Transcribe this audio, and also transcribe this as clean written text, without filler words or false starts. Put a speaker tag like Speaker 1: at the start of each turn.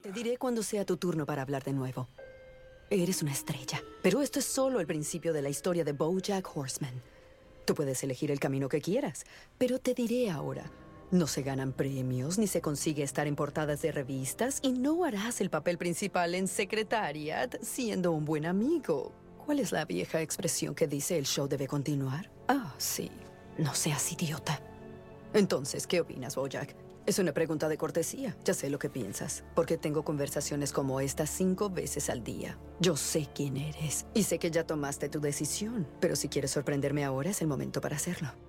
Speaker 1: Te diré cuando sea tu turno para hablar de nuevo. Eres una estrella. Pero esto es solo el principio de la historia de BoJack Horseman. Tú puedes elegir el camino que quieras, pero te diré ahora. No se ganan premios, ni se consigue estar en portadas de revistas, y no harás el papel principal en Secretariat siendo un buen amigo. ¿Cuál es la vieja expresión que dice el show debe continuar? Ah, sí. No seas idiota. Entonces, ¿qué opinas, BoJack? Es una pregunta de cortesía. Ya sé lo que piensas, porque tengo conversaciones como esta 5 veces al día. Yo sé quién eres y sé que ya tomaste tu decisión, pero si quieres sorprenderme ahora es el momento para hacerlo.